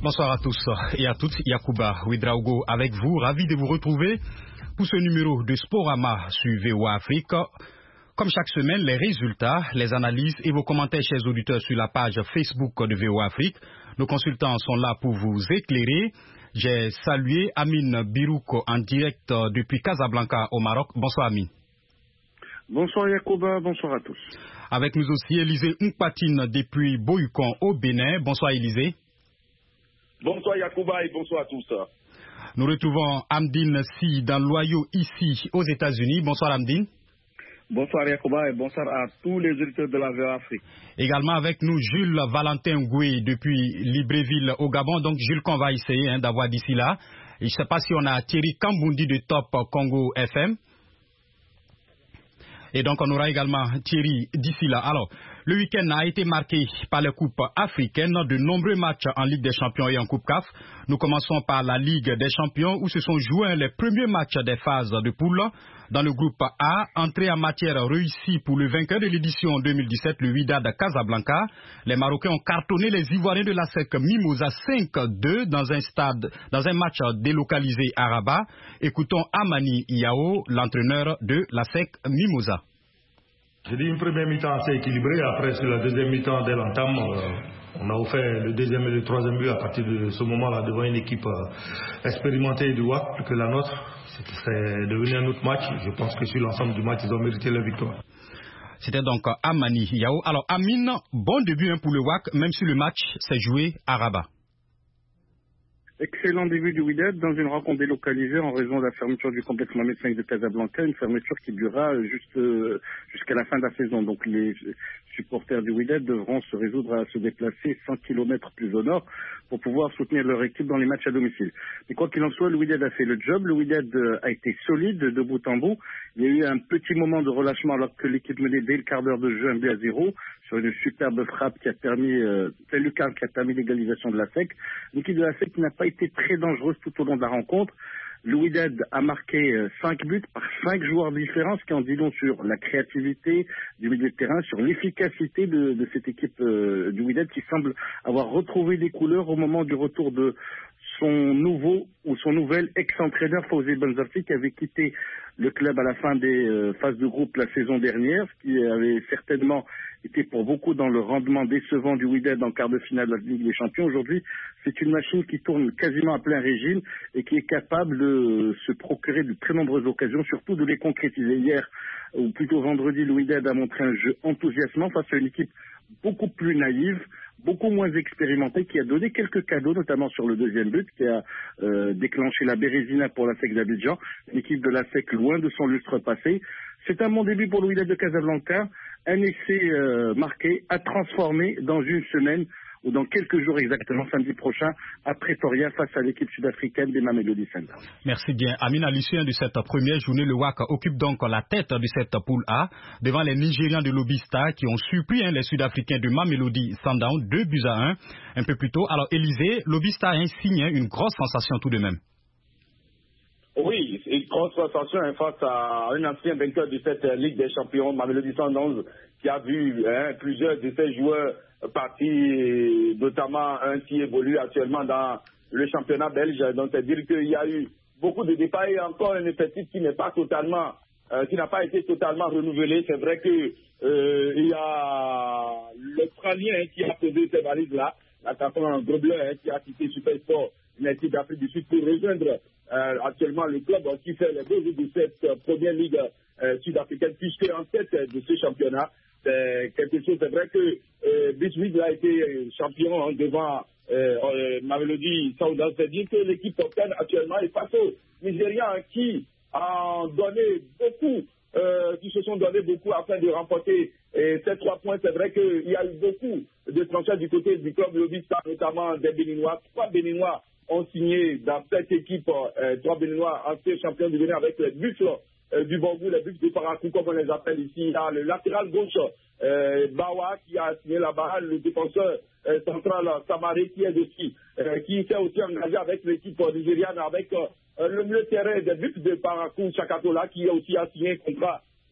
Bonsoir à tous et à toutes. Yacouba Ouedraogo avec vous. Ravi de vous retrouver pour ce numéro de Sporama sur VOA Afrique. Comme chaque semaine, les résultats, les analyses et vos commentaires, chers auditeurs, sur la page Facebook de VOA Afrique. Nos consultants sont là pour vous éclairer. J'ai salué Amine Birouk en direct depuis Casablanca au Maroc. Bonsoir Amine. Bonsoir Yacouba, bonsoir à tous. Avec nous aussi Élisée Nkpatine depuis Boyukon au Bénin. Bonsoir Élisée. Bonsoir Yacouba et bonsoir à tous. Nous retrouvons Amdine Si dans l'Ohio ici aux États-Unis. Bonsoir Amdine. Bonsoir Yacouba et bonsoir à tous les auditeurs de la VOA Afrique. Également avec nous Jules Valentin Goué depuis Libreville au Gabon. Donc Jules qu'on va essayer d'avoir d'ici là. Et je ne sais pas si on a Thierry Kambundi de Top Congo FM. Et donc on aura également Thierry d'ici là. Alors, le week-end a été marqué par les coupes africaines, de nombreux matchs en Ligue des Champions et en Coupe CAF. Nous commençons par la Ligue des Champions où se sont joués les premiers matchs des phases de poule. Dans le groupe A, entrée en matière réussie pour le vainqueur de l'édition 2017, le Wydad Casablanca. Les Marocains ont cartonné les Ivoiriens de la SEC Mimosa 5-2 dans un match délocalisé à Rabat. Écoutons Amani Yao, l'entraîneur de la SEC Mimosa. J'ai dit une première mi-temps assez équilibrée. Après, sur la deuxième mi-temps, dès l'entame, on a offert le deuxième et le troisième but à partir de ce moment-là devant une équipe expérimentée du WAC plus que la nôtre. C'est devenu un autre match. Je pense que sur l'ensemble du match, ils ont mérité la victoire. C'était donc Amani Yao. Alors, Amine, bon début pour le WAC, même si le match s'est joué à Rabat. Excellent début du Wydad dans une rencontre délocalisée en raison de la fermeture du complexe Mohamed V de Casablanca, une fermeture qui durera jusqu'à la fin de la saison. Donc les supporters du Wydad devront se résoudre à se déplacer 100 km plus au nord pour pouvoir soutenir leur équipe dans les matchs à domicile. Mais quoi qu'il en soit, le Wydad a fait le job, le Wydad a été solide de bout en bout. Il y a eu un petit moment de relâchement alors que l'équipe menait dès le quart d'heure de jeu 1-0 sur une superbe frappe qui a permis l'égalisation de la SEC. L'équipe de la SEC n'a pas été très dangereuse tout au long de la rencontre. Le Wydad a marqué 5 buts par 5 joueurs différents, ce qui en dit long sur la créativité du milieu de terrain, sur l'efficacité de cette équipe du Wydad qui semble avoir retrouvé des couleurs au moment du retour de son nouvel ex-entraîneur Fawzi Benzarti qui avait quitté le club à la fin des phases de groupe la saison dernière, ce qui avait certainement été pour beaucoup dans le rendement décevant du Wydad en quart de finale de la Ligue des Champions. Aujourd'hui, c'est une machine qui tourne quasiment à plein régime et qui est capable de se procurer de très nombreuses occasions, surtout de les concrétiser. Hier, ou plutôt vendredi, le Wydad a montré un jeu enthousiasmant face à une équipe beaucoup plus naïve, beaucoup moins expérimentée, qui a donné quelques cadeaux, notamment sur le deuxième but, qui a déclenché la Bérésina pour la SEC d'Abidjan, une équipe de la SEC loin de son lustre passé. C'est un bon début pour le Wydad de Casablanca, un essai marqué à transformer dans une semaine ou dans quelques jours exactement, samedi prochain, à Pretoria, face à l'équipe sud-africaine des Mamelodi Sundowns. Merci bien. Amine, à l'issue de cette première journée, le WAC occupe donc la tête de cette poule A, devant les Nigérians de Lobista qui ont surpris les Sud-Africains de Mamelodi Sundowns, 2-1, un peu plus tôt. Alors, Élisée, Lobista a signé une grosse sensation tout de même. Oui, une grosse sensation face à un ancien vainqueur de cette Ligue des Champions, Mamelodi Sundowns, qui a vu plusieurs de ses joueurs partis, notamment un qui évolue actuellement dans le championnat belge. Donc, c'est-à-dire qu'il y a eu beaucoup de départs et encore un effectif qui n'est pas totalement, qui n'a pas été totalement renouvelé. C'est vrai que il y a l'Australien qui a posé ces valises-là, l'attaquant Grobler qui a quitté Supersport, une équipe d'Afrique du Sud pour rejoindre actuellement le club qui fait les deux de cette première ligue sud-africaine, puisque en tête de ce championnat, c'est quelque chose. C'est vrai que Biswig a été champion devant Mamelodi Sundowns. C'est-à-dire que l'équipe obtient actuellement est face aux Nigérians qui ont donné beaucoup, qui se sont donné beaucoup afin de remporter ces 3 points. C'est vrai qu'il y a eu beaucoup de transferts du côté du club Lobista, notamment des Béninois. 3 Béninois ont signé dans cette équipe, 3 Béninois anciens champions du Bénin avec les buffles du Bangou, les buffles de Parakou, comme on les appelle ici. Il y a le latéral gauche, Bawa, qui a signé là-bas, le défenseur central Samaré, qui est aussi, qui s'est aussi engagé avec l'équipe nigériane, avec le milieu de terrain des buffles de Parakou, Chakatola, qui a aussi signé un contrat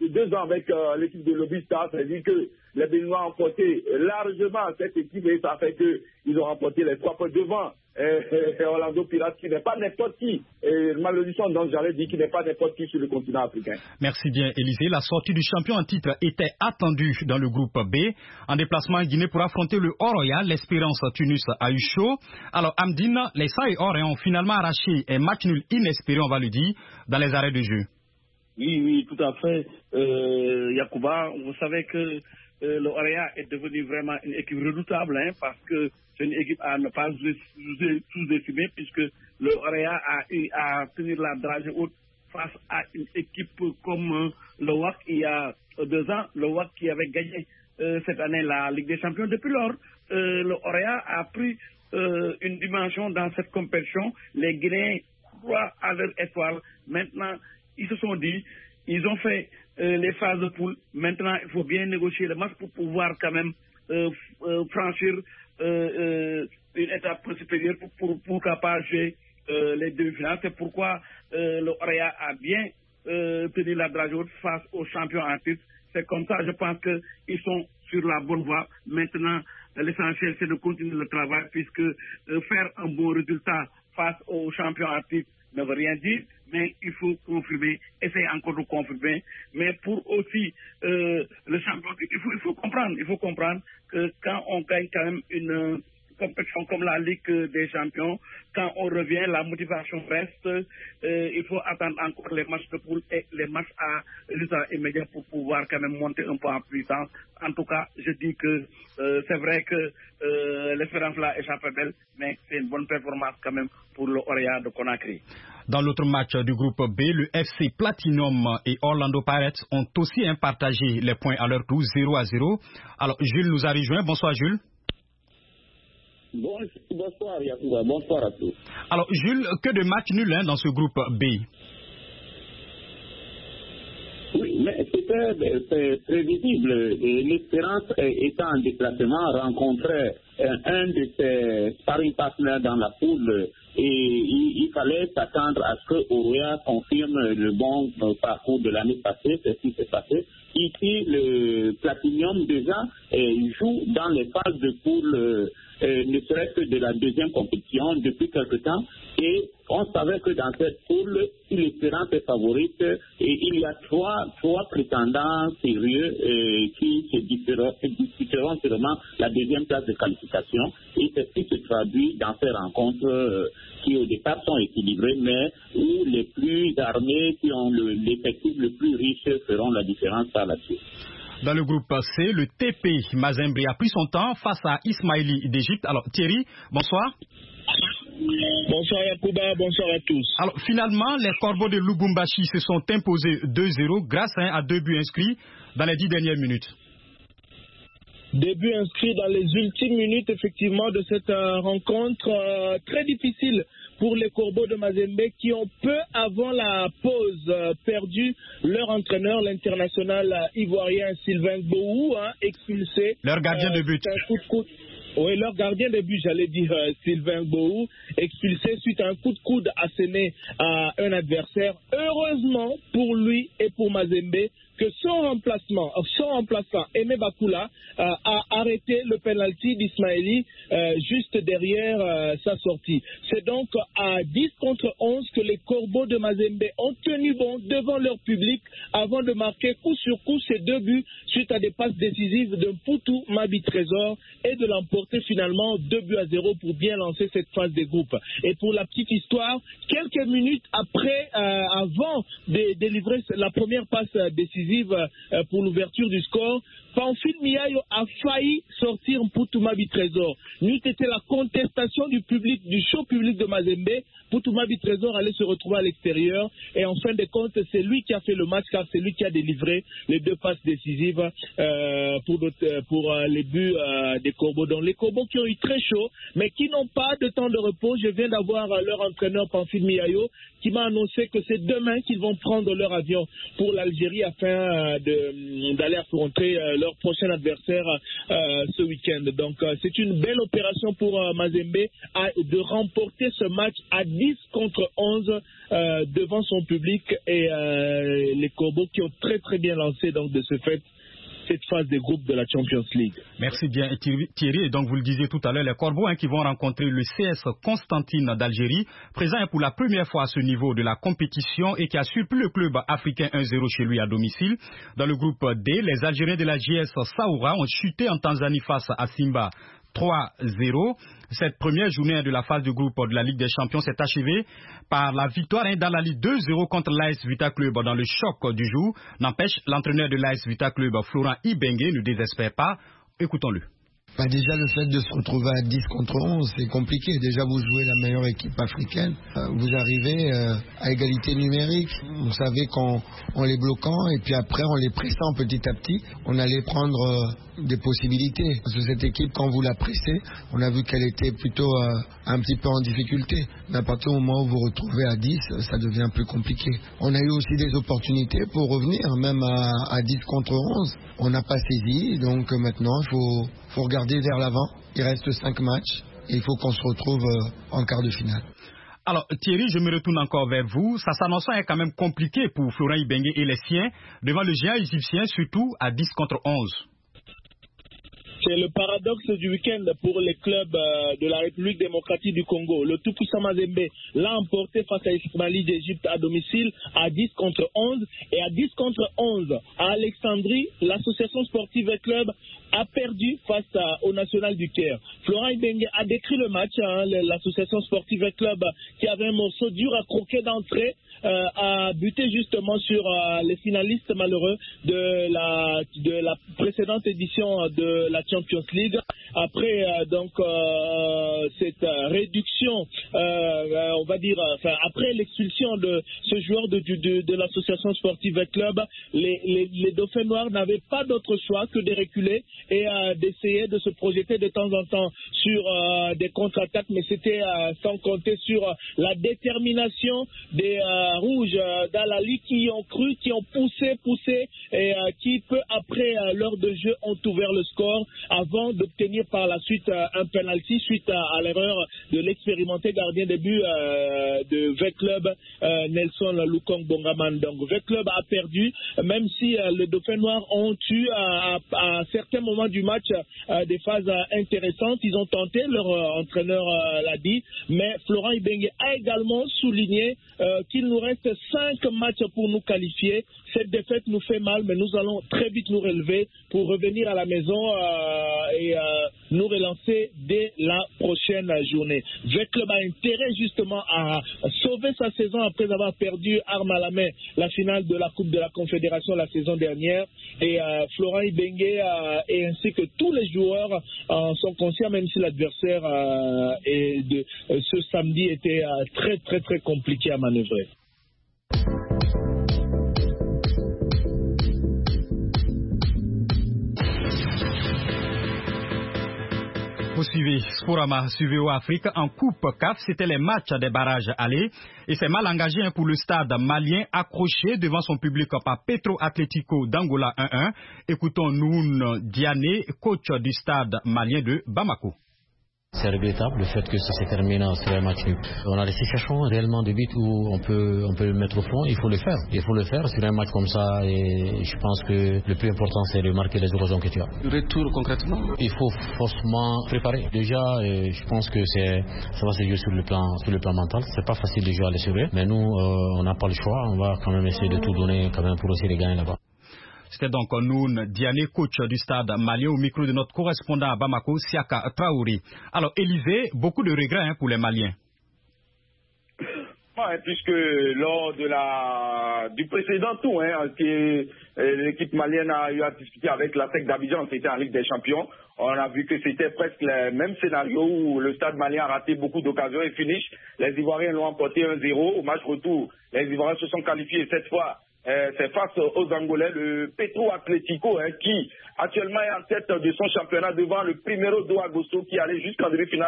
de 2 ans avec l'équipe de Lobby Stars, c'est-à-dire que les Béninois ont emporté largement cette équipe et ça fait qu'ils ont remporté les 3 points devant Orlando Pirates, qui n'est pas n'importe qui. Et malheureusement, donc j'allais dire qu'il n'est pas n'importe qui sur le continent africain. Merci bien, Élisée. La sortie du champion en titre était attendue dans le groupe B. En déplacement en Guinée pour affronter le Oroya, l'Espérance Tunis a eu chaud. Alors, Amdine, les Saï ont finalement arraché un match nul inespéré, on va le dire, dans les arrêts de jeu. Oui, tout à fait. Yacouba, vous savez que le Oroya est devenu vraiment une équipe redoutable, parce que c'est une équipe à ne pas sous-estimer, puisque le Oroya a eu à tenir la dragée haute face à une équipe comme le WAC il y a 2 ans, le WAC qui avait gagné cette année la Ligue des Champions. Depuis lors, le Oroya a pris une dimension dans cette compétition. Les Guinéens croient à leur étoile. Maintenant, ils se sont dit, ils ont fait les phases de poule. Maintenant, il faut bien négocier le match pour pouvoir quand même franchir une étape supérieure pour capable jouer les demi-finales. C'est pourquoi le Oroya a bien tenu la dragée haute face aux champions en titre. C'est comme ça, je pense qu'ils sont sur la bonne voie. Maintenant, l'essentiel, c'est de continuer le travail, puisque faire un bon résultat face aux champions en titre ne veut rien dire, mais il faut confirmer, essayer encore de confirmer. Mais pour aussi le champion, il faut comprendre que quand on gagne quand même une compétition comme la Ligue des Champions, quand on revient, la motivation reste. Il faut attendre encore les matchs de poule et les matchs à résultat immédiat pour pouvoir quand même monter un peu en puissance. En tout cas, je dis que c'est vrai que l'espérance là échappe belle, mais c'est une bonne performance quand même pour le Oroya de Conakry. Dans l'autre match du groupe B, le FC Platinum et Orlando Pirates ont aussi partagé les points à leur tour, 0-0. Alors, Jules nous a rejoint. Bonsoir, Jules. Bonsoir, Yacouba. Bonsoir à tous. Alors, Jules, que de matchs nuls dans ce groupe B? Oui, mais c'est prévisible. Et l'Espérance, étant en déplacement, rencontrait un de ses sparring partners dans la poule. Et il fallait s'attendre à ce que Oroya confirme le bon parcours de l'année passée. C'est ce qui s'est passé. Ici, le Platinum déjà joue dans les phases de poule, ne serait-ce que de la deuxième compétition depuis quelque temps. Et on savait que dans cette poule, si l'Espérance est favorite, et il y a trois prétendants sérieux qui se disputeront sûrement la deuxième place de qualification. Et c'est ce qui se traduit dans ces rencontres qui au départ sont équilibrées, mais où les plus armés, qui ont l'effectif le plus riche, feront la différence par la suite. Dans le groupe C, le TP Mazembe a pris son temps face à Ismaili d'Égypte. Alors Thierry, bonsoir. Bonsoir Yacouba, bonsoir à tous. Alors finalement, les Corbeaux de Lubumbashi se sont imposés 2-0 grâce à 2 buts inscrits dans les 10 dernières minutes. Des buts inscrits dans les ultimes minutes effectivement de cette rencontre très difficile pour les Corbeaux de Mazembe qui ont peu avant la pause perdu leur entraîneur, l'international ivoirien Sylvain Gbowou, expulsé. Leur gardien de but. Oui, leur gardien de but, j'allais dire Sylvain Gbowou, expulsé suite à un coup de coude asséné à un adversaire. Heureusement pour lui et pour Mazembe que son remplaçant, Aimé Bakula, a arrêté le penalty d'Ismaili juste derrière sa sortie. C'est donc à 10 contre 11 que les Corbeaux de Mazembe ont tenu bon devant leur public avant de marquer coup sur coup ces 2 buts suite à des passes décisives de Mputu Mabi Trésor et de l'emporter finalement 2-0 pour bien lancer cette phase des groupes. Et pour la petite histoire, quelques minutes après, avant de délivrer la première passe décisive pour l'ouverture du score, Pamphile Miayo a failli sortir Mputu Mabi Trésor. N'eût été la contestation du public, du show public de Mazembe, Mputu Mabi Trésor allait se retrouver à l'extérieur et en fin de compte, c'est lui qui a fait le match car c'est lui qui a délivré les 2 passes décisives pour les buts des Corbeaux. Donc les Corbeaux qui ont eu très chaud mais qui n'ont pas de temps de repos. Je viens d'avoir leur entraîneur Pamphile Miayo qui m'a annoncé que c'est demain qu'ils vont prendre leur avion pour l'Algérie afin d'aller affronter leur prochain adversaire ce week-end. Donc c'est une belle opération pour Mazembe de remporter ce match à 10 contre 11 devant son public et les Corbeaux qui ont très très bien lancé donc de ce fait cette phase des groupes de la Champions League. Merci bien Thierry. Et donc vous le disiez tout à l'heure, les Corbeaux qui vont rencontrer le CS Constantine d'Algérie, présent pour la première fois à ce niveau de la compétition et qui a surpris le club africain 1-0 chez lui à domicile. Dans le groupe D, les Algériens de la JS Saoura ont chuté en Tanzanie face à Simba 3-0. Cette première journée de la phase du groupe de la Ligue des Champions s'est achevée par la victoire dans la Ligue 2-0 contre l'AS Vita Club dans le choc du jour. N'empêche, l'entraîneur de l'AS Vita Club, Florent Ibenge, ne désespère pas. Écoutons-le. Déjà le fait de se retrouver à 10 contre 11, c'est compliqué. Déjà vous jouez la meilleure équipe africaine, vous arrivez à égalité numérique. Vous savez qu'en les bloquant et puis après en les pressant petit à petit, on allait prendre des possibilités. Parce que cette équipe, quand vous la pressez, on a vu qu'elle était plutôt un petit peu en difficulté. Mais à partir du moment où vous vous retrouvez à 10, ça devient plus compliqué. On a eu aussi des opportunités pour revenir, même à 10 contre 11. On n'a pas saisi, donc maintenant il faut regarder vers l'avant. Il reste 5 matchs et il faut qu'on se retrouve en quart de finale. Alors Thierry, je me retourne encore vers vous. Ça s'annonce quand même compliqué pour Florent Ibenge et les siens devant le géant égyptien, surtout à 10 contre 11. C'est le paradoxe du week-end pour les clubs de la République démocratique du Congo. Le tout-puissant Mazembe l'a emporté face à Ismaili d'Égypte à domicile à 10 contre 11. Et à 10 contre 11, à Alexandrie, l'association sportive et club a perdu face au National du Caire. Florent Ibenge a décrit le match, l'association sportive et club qui avait un morceau dur à croquer d'entrée, a buté justement sur les finalistes malheureux de la précédente édition de la Champions League. Après cette réduction, on va dire, après l'expulsion de ce joueur de l'association sportive et club, les Dauphins Noirs n'avaient pas d'autre choix que de reculer et d'essayer de se projeter de temps en temps sur des contre-attaques, mais c'était sans compter sur la détermination des Rouges d'Al-Ali qui ont cru, qui ont poussé et qui peu après l'heure de jeu ont ouvert le score avant d'obtenir par la suite un penalty suite à l'erreur de l'expérimenté gardien de but de V-Club Nelson Lukong Bongaman. Donc V-Club a perdu, même si les Dauphins Noirs ont eu à certains moments du match des phases intéressantes. Ils ont tenté, leur entraîneur l'a dit, mais Florent Ibenge a également souligné qu'il nous reste 5 matchs pour nous qualifier. Cette défaite nous fait mal, mais nous allons très vite nous relever pour revenir à la maison et nous relancer dès la prochaine journée. V-Club a intérêt justement à sauver sa saison après avoir perdu arme à la main la finale de la Coupe de la Confédération la saison dernière. Et Florent Ibenge et ainsi que tous les joueurs sont conscients, même si l'adversaire ce samedi était très très très compliqué à manœuvrer. Vous suivez Sporama, suivez Afrique en Coupe CAF, c'était les matchs des barrages allés et c'est mal engagé pour le stade malien accroché devant son public par Petro Atlético d'Angola 1-1. Écoutons Noun Diané, coach du stade malien de Bamako. C'est regrettable le fait que ça s'est terminé sur un match nul. On a des situations réellement de but où on peut le mettre au fond, il faut le faire. Il faut le faire sur un match comme ça et je pense que le plus important c'est de marquer les occasions que tu as. Le retour concrètement? Il faut forcément préparer. Déjà, je pense que ça va se jouer sur le plan mental. C'est pas facile de jouer à l'extérieur, mais nous on n'a pas le choix. On va quand même essayer de tout donner quand même pour essayer de gagner là-bas. C'était donc Noun Diané, coach du stade malien, au micro de notre correspondant à Bamako, Siaka Traoré. Alors, Élisée, beaucoup de regrets pour les Maliens. Ouais, puisque lors du précédent tour, l'équipe malienne a eu à discuter avec la SEC d'Abidjan, c'était en Ligue des Champions. On a vu que c'était presque le même scénario où le stade malien a raté beaucoup d'occasions et finish. Les Ivoiriens l'ont emporté 1-0. Au match retour, les Ivoiriens se sont qualifiés cette fois. C'est face aux Angolais, le Petro Atlético, qui actuellement est en tête de son championnat devant le Primero do Agosto qui allait jusqu'en demi-finale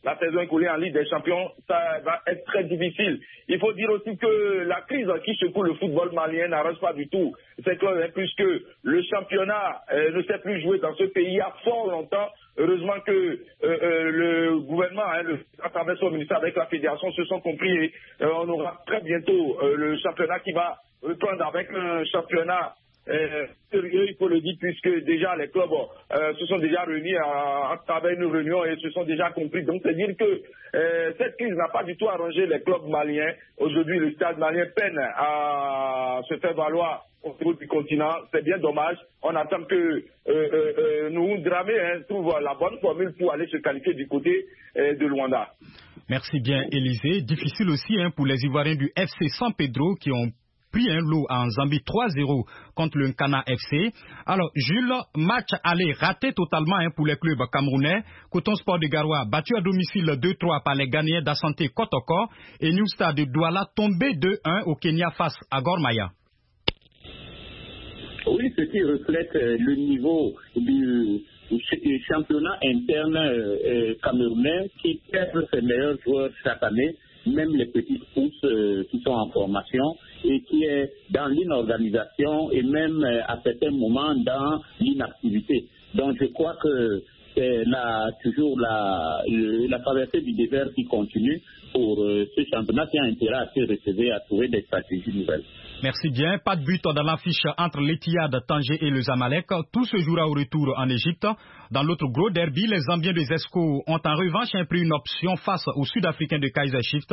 la saison écoulée en Ligue des Champions, ça va être très difficile. Il faut dire aussi que la crise qui secoue le football malien n'arrange pas du tout cette clause, puisque le championnat ne s'est plus joué dans ce pays il y a fort longtemps. Heureusement que le gouvernement, à travers son ministère avec la fédération, se sont compris et on aura très bientôt le championnat qui va reprendre avec un championnat sérieux, il faut le dire, puisque déjà les clubs se sont déjà réunis à travers une réunion et se sont déjà compris. Donc c'est dire que cette crise n'a pas du tout arrangé les clubs maliens. Aujourd'hui, le stade malien peine à se faire valoir au niveau du continent. C'est bien dommage. On attend que nous, Dramé, trouve la bonne formule pour aller se qualifier du côté de Luanda. Merci bien, Élisée. Difficile aussi pour les Ivoiriens du FC San Pedro qui ont pris un lot en Zambie 3-0 contre le Nkana FC. Alors, Jules, match aller raté totalement pour les clubs camerounais. Coton Sport de Garoua battu à domicile 2-3 par les Ghanéens d'Asante Kotoko et New Star de Douala tombé 2-1 au Kenya face à Gor Mahia. Oui, ce qui reflète le niveau du championnat interne camerounais qui perd ses meilleurs joueurs chaque année, même les petites pousses qui sont en formation et qui est dans l'inorganisation et même à certains moments dans l'inactivité. Donc je crois que c'est toujours la traversée du désert qui continue pour ce championnat qui a intérêt à se recevoir, à trouver des stratégies nouvelles. Merci bien. Pas de but dans l'affiche entre l'Etihad, Tanger et le Zamalek. Tout se jouera au retour en Égypte. Dans l'autre gros derby, les Zambiens de Zesco ont en revanche pris une option face aux Sud-Africains de Kaizer Chiefs.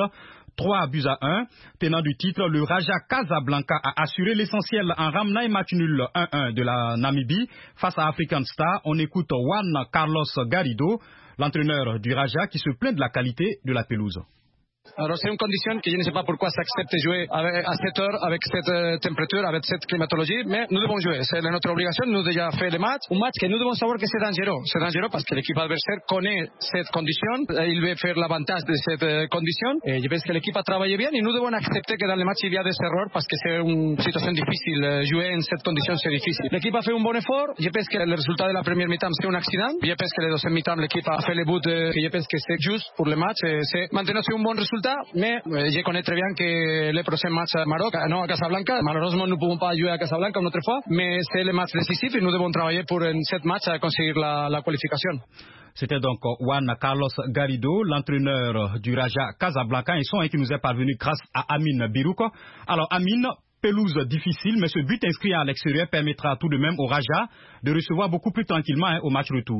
3-1. Tenant du titre, le Raja Casablanca a assuré l'essentiel en ramenant un match nul 1-1 de la Namibie face à African Star. On écoute Juan Carlos Garrido, l'entraîneur du Raja, qui se plaint de la qualité de la pelouse. Alors c'est une condition que je ne sais pas pourquoi s'accepte de jouer à cette heure, avec cette température, avec cette climatologie, mais nous devons jouer. C'est notre obligation, nous avons déjà fait le match. Un match que nous devons savoir que c'est dangereux. C'est dangereux parce que l'équipe adversaire connaît cette condition, il veut faire l'avantage de cette condition, et je pense que l'équipe a travaillé bien et nous devons accepter que dans le match il y a des erreurs parce que c'est une situation difficile. Jouer en cette condition c'est difficile. L'équipe a fait un bon effort, je pense que le résultat de la première mi-temps c'est un accident, je pense que le deuxième mi-temps l'équipe a fait le but que je pense que c'est juste pour le match, maintenant c'est un bon résultat. Mais je connais très bien que le prochain match à Maroc, non à Casablanca, malheureusement nous ne pouvons pas jouer à Casablanca une autre fois, mais c'est le match décisif et nous devons travailler pour cette match à conseguir la qualification. C'était donc Juan Carlos Garrido, l'entraîneur du Raja Casablanca, et son qui nous est parvenu grâce à Amin Birouko. Alors Amin, pelouse difficile, mais ce but inscrit à l'extérieur permettra tout de même au Raja de recevoir beaucoup plus tranquillement au match retour.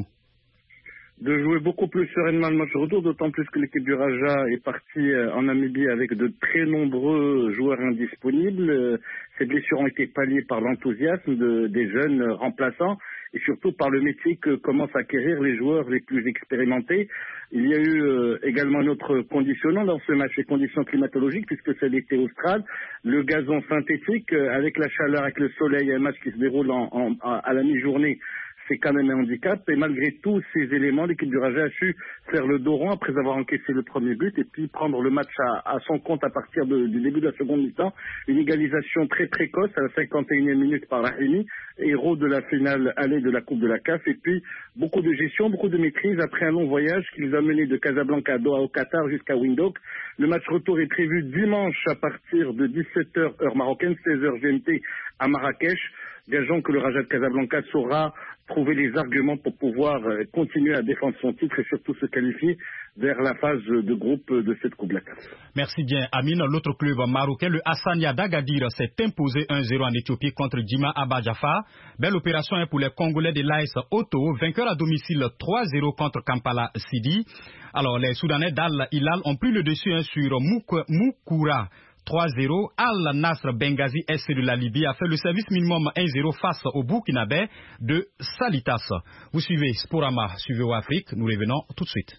De jouer beaucoup plus sereinement le match retour, d'autant plus que l'équipe du Raja est partie en Namibie avec de très nombreux joueurs indisponibles. Ces blessures ont été palliées par l'enthousiasme des jeunes remplaçants et surtout par le métier que commencent à acquérir les joueurs les plus expérimentés. Il y a eu également un autre conditionnant dans ce match, les conditions climatologiques, puisque c'est l'été austral. Le gazon synthétique, avec la chaleur, avec le soleil, un match qui se déroule à la mi-journée, c'est quand même un handicap. Et malgré tous ces éléments, l'équipe du Raja a su faire le dos rond après avoir encaissé le premier but et puis prendre le match à son compte à partir du début de la seconde mi-temps. Une égalisation très précoce à la 51e minute par Rahimi, héros de la finale allée de la Coupe de la CAF. Et puis beaucoup de gestion, beaucoup de maîtrise après un long voyage qui les a menés de Casablanca à Doha au Qatar jusqu'à Windhoek. Le match retour est prévu dimanche à partir de 17h heure marocaine, 16h GMT à Marrakech. Gageons que le Raja de Casablanca saura trouver les arguments pour pouvoir continuer à défendre son titre et surtout se qualifier vers la phase de groupe de cette Coupe de la CAF. Merci bien, Amine. L'autre club marocain, le Hassania d'Agadir, s'est imposé 1-0 en Éthiopie contre Djima Abba Jafar. Belle opération pour les Congolais de l'AS Otto, vainqueur à domicile 3-0 contre Kampala Sidi. Alors, les Soudanais d'Al Hilal ont pris le dessus sur Moukoura. 3-0, Al-Nasr Benghazi SC de la Libye a fait le service minimum 1-0 face au Burkinabé de Salitas. Vous suivez Sporama, suivez Afrique, nous revenons tout de suite.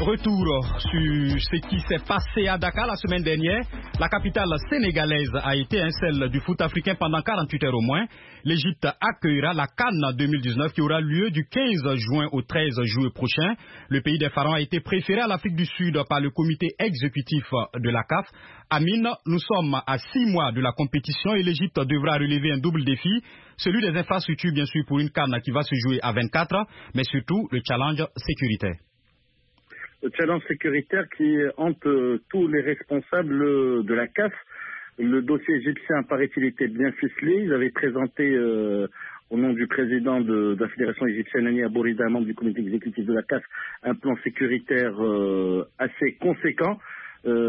Retour sur ce qui s'est passé à Dakar la semaine dernière. La capitale sénégalaise a été celle du foot africain pendant 48 heures au moins. L'Égypte accueillera la CAN 2019 qui aura lieu du 15 juin au 13 juillet prochain. Le pays des pharaons a été préféré à l'Afrique du Sud par le comité exécutif de la CAF. Amine, nous sommes à 6 mois de la compétition et l'Égypte devra relever un double défi, celui des infrastructures bien sûr pour une CAN qui va se jouer à 24, mais surtout le challenge sécuritaire. Le challenge sécuritaire qui hante tous les responsables de la CAF. Le dossier égyptien, paraît-il, était bien ficelé. Ils avaient présenté au nom du président de la Fédération égyptienne, Hani Aborida, membre du comité exécutif de la CAF, un plan sécuritaire assez conséquent.